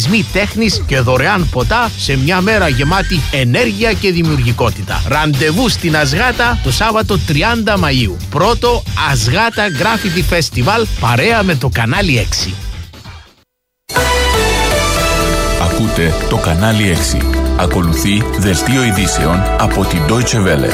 τέχνης και δωρεάν ποτά σε μια μέρα γεμάτη ενέργεια και δημιουργικότητα. Ραντεβού στην Ασγάτα το Σάββατο 30 Μαΐου. Πρώτο Ασγάτα Graffiti Festival παρέα με το κανάλι 6. Ακούτε το κανάλι 6. Ακολουθεί δελτίο ειδήσεων από την Deutsche Welle.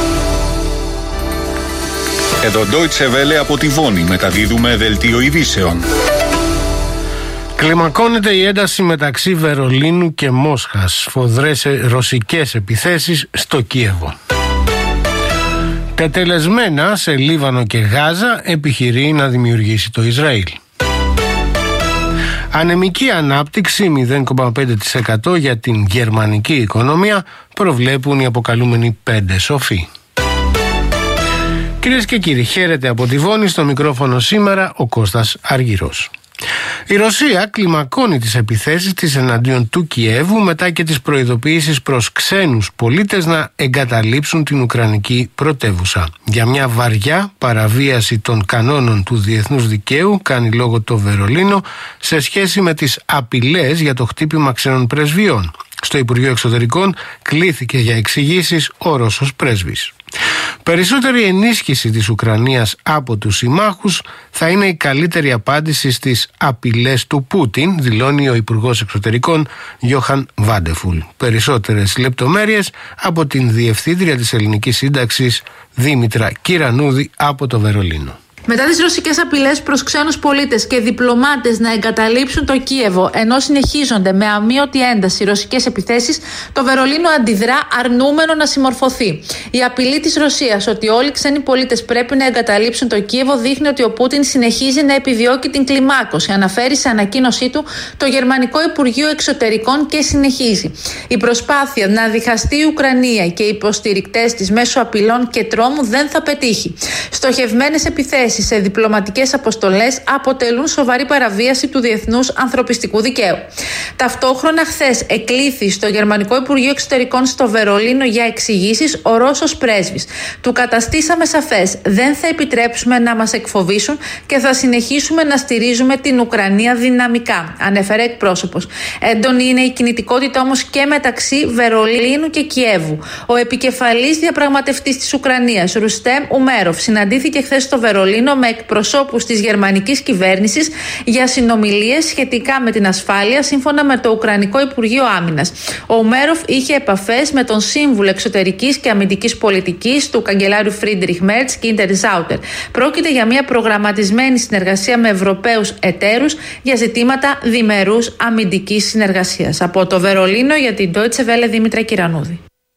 Εδώ Deutsche Welle από τη Βόνη μεταδίδουμε δελτίο ειδήσεων. Κλιμακώνεται η ένταση μεταξύ Βερολίνου και Μόσχας. Σφοδρές ρωσικές επιθέσεις στο Κίεβο. Τετελεσμένα σε Λίβανο και Γάζα επιχειρεί να δημιουργήσει το Ισραήλ. Ανεμική ανάπτυξη 0,5% για την γερμανική οικονομία προβλέπουν οι αποκαλούμενοι 5 σοφοί. Κυρίες και κύριοι, χαίρετε από τη Βόνη, στο μικρόφωνο σήμερα ο Κώστας Αργυρός. Η Ρωσία κλιμακώνει τις επιθέσεις της εναντίον του Κιέβου μετά και τις προειδοποιήσεις προς ξένους πολίτες να εγκαταλείψουν την Ουκρανική πρωτεύουσα. Για μια βαριά παραβίαση των κανόνων του διεθνούς δικαίου κάνει λόγο το Βερολίνο σε σχέση με τις απειλές για το χτύπημα ξένων πρεσβειών. Στο Υπουργείο Εξωτερικών κλήθηκε για εξηγήσεις ο Ρώσος πρέσβης. Περισσότερη ενίσχυση της Ουκρανίας από τους συμμάχους θα είναι η καλύτερη απάντηση στις απειλές του Πούτιν, δηλώνει ο Υπουργός Εξωτερικών Γιώχαν Βάντεφουλ. Περισσότερες λεπτομέρειες από την Διευθύντρια της Ελληνικής Σύνταξης Δήμητρα Κυρανούδη από το Βερολίνο. Μετά τις ρωσικές απειλές προς ξένους πολίτες και διπλωμάτες να εγκαταλείψουν το Κίεβο, ενώ συνεχίζονται με αμείωτη ένταση ρωσικές επιθέσεις, το Βερολίνο αντιδρά αρνούμενο να συμμορφωθεί. Η απειλή της Ρωσίας ότι όλοι οι ξένοι πολίτες πρέπει να εγκαταλείψουν το Κίεβο δείχνει ότι ο Πούτιν συνεχίζει να επιδιώκει την κλιμάκωση, αναφέρει σε ανακοίνωσή του το Γερμανικό Υπουργείο Εξωτερικών και συνεχίζει. Η προσπάθεια να διχαστεί η Ουκρανία και οι υποστηρικτές της μέσω απειλών και τρόμου δεν θα πετύχει. Στοχευμένες επιθέσεις σε διπλωματικές αποστολές αποτελούν σοβαρή παραβίαση του διεθνούς ανθρωπιστικού δικαίου. Ταυτόχρονα, χθες εκλήθη στο Γερμανικό Υπουργείο Εξωτερικών στο Βερολίνο για εξηγήσεις ο Ρώσος πρέσβης. Του καταστήσαμε σαφές: δεν θα επιτρέψουμε να μας εκφοβήσουν και θα συνεχίσουμε να στηρίζουμε την Ουκρανία δυναμικά, ανέφερε εκπρόσωπος. Έντονη είναι η κινητικότητα όμως και μεταξύ Βερολίνου και Κιέβου. Ο επικεφαλής διαπραγματευτής της Ουκρανίας, Ρουστέμ Ουμέροφ, συναντήθηκε χθες στο Βερολίνο με εκπροσώπους της γερμανικής κυβέρνησης για συνομιλίες σχετικά με την ασφάλεια, σύμφωνα με το Ουκρανικό Υπουργείο Άμυνας. Ο Ουμέροφ είχε επαφές με τον σύμβουλο εξωτερικής και αμυντικής πολιτικής του καγκελάριου Φρίντριχ Μέρτς, Γκίντερ Ζάουτερ. Πρόκειται για μια προγραμματισμένη συνεργασία με Ευρωπαίους εταίρους για ζητήματα διμερούς αμυντικής συνεργασίας. Από το Βερολίνο για την Deutsche Welle, Δήμητρα Κυρανούδη.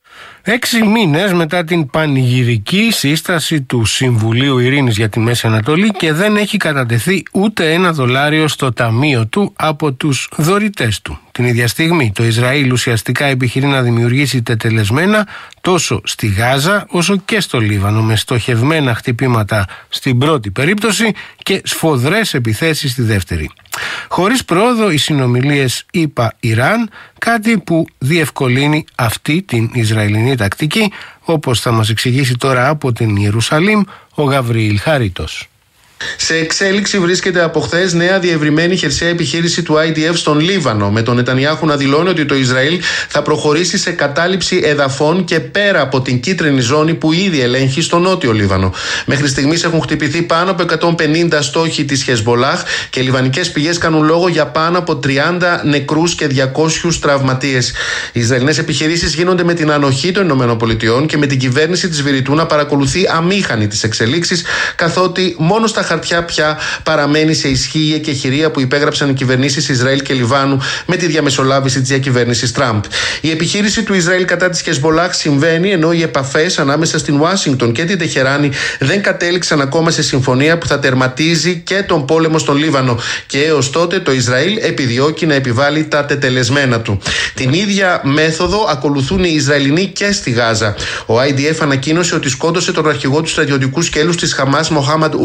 6 μήνες μετά την πανηγυρική σύσταση του Συμβουλίου Ειρήνης για τη Μέση Ανατολή και δεν έχει κατατεθεί ούτε $1 στο ταμείο του από τους δωρητές του. Την ίδια στιγμή το Ισραήλ ουσιαστικά επιχειρεί να δημιουργήσει τετελεσμένα τόσο στη Γάζα όσο και στο Λίβανο, με στοχευμένα χτυπήματα στην πρώτη περίπτωση και σφοδρές επιθέσεις στη δεύτερη. Χωρίς πρόοδο οι συνομιλίες ΗΠΑ-Ιράν, κάτι που διευκολύνει αυτή την Ισραηλινή τακτική, όπως θα μας εξηγήσει τώρα από την Ιερουσαλήμ ο Γαβριήλ Χαρίτος. Σε εξέλιξη βρίσκεται από χθες νέα διευρυμένη χερσαία επιχείρηση του IDF στον Λίβανο, με τον Νετανιάχου να δηλώνει ότι το Ισραήλ θα προχωρήσει σε κατάληψη εδαφών και πέρα από την κίτρινη ζώνη που ήδη ελέγχει στο νότιο Λίβανο. Μέχρι στιγμής έχουν χτυπηθεί πάνω από 150 στόχοι της Χεσμολάχ και λιβανικές πηγές κάνουν λόγο για πάνω από 30 νεκρούς και 200 τραυματίες. Οι Ισραηλινές επιχειρήσεις γίνονται με την ανοχή των ΗΠΑ και με την κυβέρνηση της Βηρητού να παρακολουθεί αμήχανη τις εξελίξεις, καθότι μόνο στα χαρτιά πια παραμένει σε ισχύ η εκεχηρία που υπέγραψαν οι κυβερνήσεις Ισραήλ και Λιβάνου με τη διαμεσολάβηση της διακυβέρνησης Τραμπ. Η επιχείρηση του Ισραήλ κατά της Χεσμολάχ συμβαίνει ενώ οι επαφές ανάμεσα στην Ουάσιγκτον και την Τεχεράνη δεν κατέληξαν ακόμα σε συμφωνία που θα τερματίζει και τον πόλεμο στον Λίβανο, και έως τότε το Ισραήλ επιδιώκει να επιβάλλει τα τετελεσμένα του. Την ίδια μέθοδο ακολουθούν οι Ισραηλινοί και στη Γάζα. Ο IDF ανακοίνωσε ότι σκότωσε τον αρχηγό του στρατιωτικού σκέλους της Χαμάς, Μοχάμαντ Ούντε,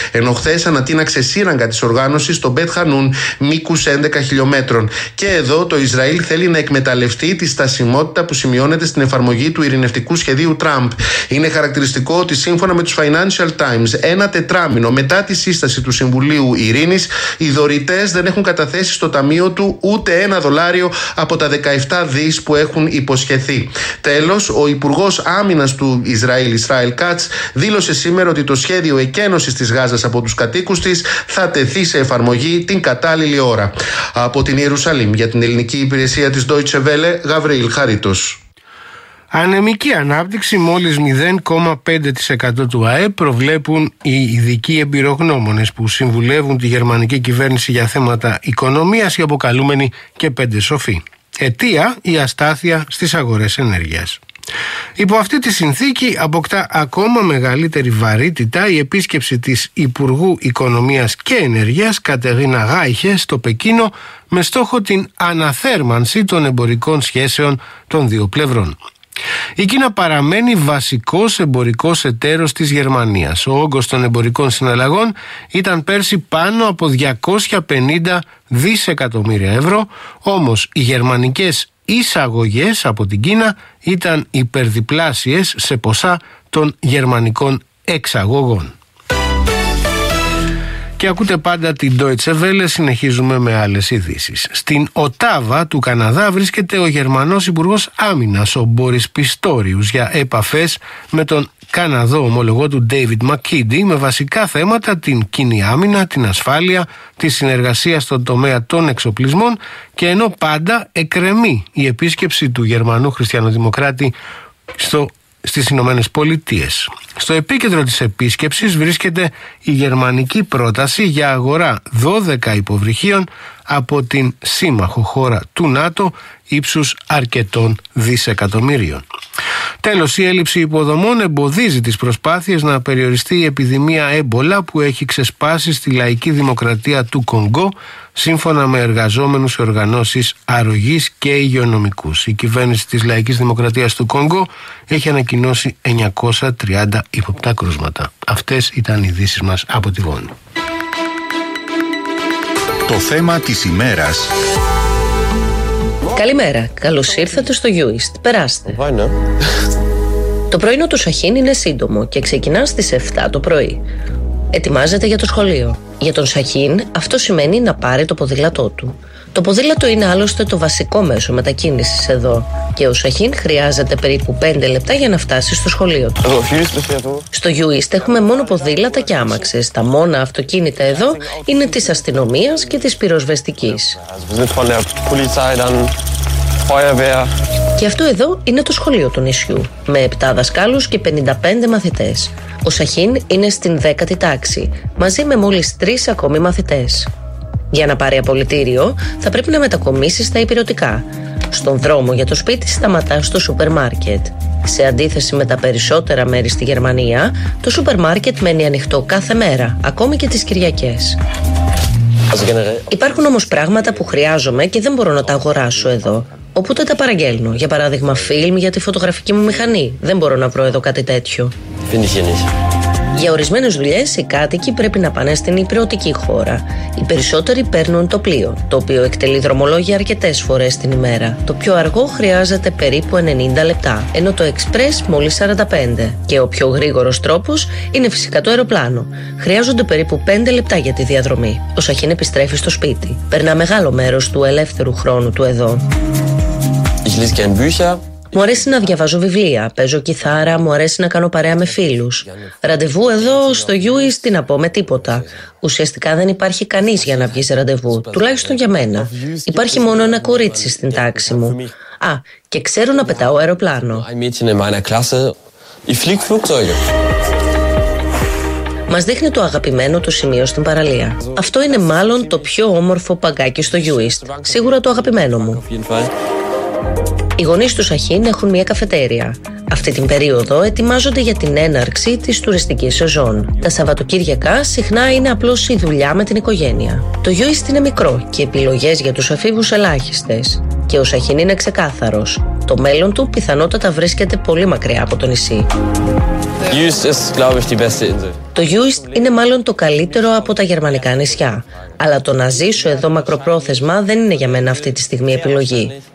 ενώ χθες ανατείναξε σύραγγα της οργάνωσης στο Μπετ Χανούν μήκους 11 χιλιόμετρων. Και εδώ το Ισραήλ θέλει να εκμεταλλευτεί τη στασιμότητα που σημειώνεται στην εφαρμογή του ειρηνευτικού σχεδίου Τραμπ. Είναι χαρακτηριστικό ότι σύμφωνα με τους Financial Times, ένα τετράμινο μετά τη σύσταση του Συμβουλίου Ειρήνης, οι δωρητές δεν έχουν καταθέσει στο ταμείο του ούτε $1 από τα 17 δις που έχουν υποσχεθεί. Τέλος, ο Υπουργός Άμυνας του Ισραήλ, Ισραήλ Κάτς, δήλωσε σήμερα ότι το σχέδιο εκένωσης της Γάζας από τους κατοίκους της θα τεθεί σε εφαρμογή την κατάλληλη ώρα. Από την Ιερουσαλήμ για την ελληνική υπηρεσία της Deutsche Welle, Γαβριήλ Χαρίτος. Ανεμική ανάπτυξη, μόλις 0,5% του ΑΕΠ προβλέπουν οι ειδικοί εμπειρογνώμονες που συμβουλεύουν τη γερμανική κυβέρνηση για θέματα οικονομίας, οι αποκαλούμενοι και 5 σοφοί. Αιτία η αστάθεια στις αγορές ενέργειας. Υπό αυτή τη συνθήκη αποκτά ακόμα μεγαλύτερη βαρύτητα η επίσκεψη της Υπουργού Οικονομίας και Ενέργειας Κατερίνα Γάιχε στο Πεκίνο με στόχο την αναθέρμανση των εμπορικών σχέσεων των δύο πλευρών. Η Κίνα παραμένει βασικός εμπορικός εταίρος της Γερμανίας. Ο όγκος των εμπορικών συναλλαγών ήταν πέρσι πάνω από 250 δισεκατομμύρια ευρώ, όμως οι γερμανικές εισαγωγές από την Κίνα ήταν υπερδιπλάσιες σε ποσά των γερμανικών εξαγωγών. Και ακούτε πάντα την Deutsche Welle, συνεχίζουμε με άλλες ειδήσεις. Στην Οτάβα του Καναδά βρίσκεται ο Γερμανός Υπουργός Άμυνας, ο Μπόρις Πιστόριους, για επαφές με τον Καναδό ομολογό του David McKiddy με βασικά θέματα την κοινή άμυνα, την ασφάλεια, τη συνεργασία στον τομέα των εξοπλισμών, και ενώ πάντα εκκρεμεί η επίσκεψη του Γερμανού χριστιανοδημοκράτη στις Ηνωμένες Πολιτείες. Στο επίκεντρο της επίσκεψης βρίσκεται η γερμανική πρόταση για αγορά 12 υποβρυχίων από την σύμμαχο χώρα του ΝΑΤΟ ύψους αρκετών δισεκατομμυρίων. Τέλος, η έλλειψη υποδομών εμποδίζει τις προσπάθειες να περιοριστεί η επιδημία έμπολα που έχει ξεσπάσει στη λαϊκή δημοκρατία του Κονγκό, σύμφωνα με εργαζόμενους σε οργανώσεις αρρωγής και υγειονομικούς. Η κυβέρνηση της λαϊκής δημοκρατίας του Κονγκό έχει ανακοινώσει 930 ύποπτα κρούσματα. Αυτές ήταν οι ειδήσεις μας από τη Βόνη. Το θέμα της ημέρας. Καλημέρα, καλώς ήρθατε στο Uist. Περάστε. Το πρωινό του Σαχίν είναι σύντομο και ξεκινά στις 7 το πρωί. Ετοιμάζεται για το σχολείο. Για τον Σαχίν αυτό σημαίνει να πάρει το ποδήλατό του. Το ποδήλατο είναι άλλωστε το βασικό μέσο μετακίνησης εδώ και ο Σαχίν χρειάζεται περίπου 5 λεπτά για να φτάσει στο σχολείο του. Στο Uist έχουμε μόνο ποδήλατα και άμαξες. Τα μόνα αυτοκίνητα εδώ είναι της αστυνομίας και της πυροσβεστικής. Και αυτό εδώ είναι το σχολείο του νησιού, με 7 δασκάλους και 55 μαθητές. Ο Σαχίν είναι στην 10η τάξη, μαζί με μόλις 3 ακόμη μαθητές. Για να πάρει απολυτήριο, θα πρέπει να μετακομίσει στα υπηρετικά. Στον δρόμο για το σπίτι σταματά στο σούπερ μάρκετ. Σε αντίθεση με τα περισσότερα μέρη στη Γερμανία, το σούπερ μάρκετ μένει ανοιχτό κάθε μέρα, ακόμη και τις Κυριακές. Υπάρχουν όμως πράγματα που χρειάζομαι και δεν μπορώ να τα αγοράσω εδώ. Οπότε τα παραγγέλνω. Για παράδειγμα, φιλμ για τη φωτογραφική μου μηχανή. Δεν μπορώ να βρω εδώ κάτι τέτοιο. Για ορισμένες δουλειές οι κάτοικοι πρέπει να πάνε στην υπηρετική χώρα. Οι περισσότεροι παίρνουν το πλοίο, το οποίο εκτελεί δρομολόγια αρκετές φορές την ημέρα. Το πιο αργό χρειάζεται περίπου 90 λεπτά, ενώ το εξπρές μόλις 45. Και ο πιο γρήγορος τρόπος είναι φυσικά το αεροπλάνο. Χρειάζονται περίπου 5 λεπτά για τη διαδρομή. Ο Σαχίν επιστρέφει στο σπίτι. Περνά μεγάλο μέρος του ελεύθερου χρόνου του εδώ. Μου αρέσει να διαβάζω βιβλία, παίζω κιθάρα, μου αρέσει να κάνω παρέα με φίλους. Ραντεβού εδώ στο Uist, τι να πω, με τίποτα. Ουσιαστικά δεν υπάρχει κανείς για να βγει σε ραντεβού, τουλάχιστον για μένα. Υπάρχει μόνο ένα κορίτσι στην τάξη μου. Α, και ξέρω να πετάω αεροπλάνο. Μας δείχνει το αγαπημένο του σημείο στην παραλία. Αυτό είναι μάλλον το πιο όμορφο παγκάκι στο Uist. Σίγουρα το αγαπημένο μου. Οι γονείς του Σαχίν έχουν μια καφετέρια. Αυτή την περίοδο ετοιμάζονται για την έναρξη της τουριστικής σεζόν. Τα Σαββατοκύριακα συχνά είναι απλώς η δουλειά με την οικογένεια. Το Uist είναι μικρό και επιλογές για τους εφήβους ελάχιστες. Και ο Σαχίν είναι ξεκάθαρος. Το μέλλον του πιθανότατα βρίσκεται πολύ μακριά από το νησί. Το Juist είναι μάλλον το καλύτερο από τα γερμανικά νησιά. Αλλά το να ζήσω εδώ μακροπρόθεσμα δεν είναι για μένα αυτή τη στιγμή επιλογή.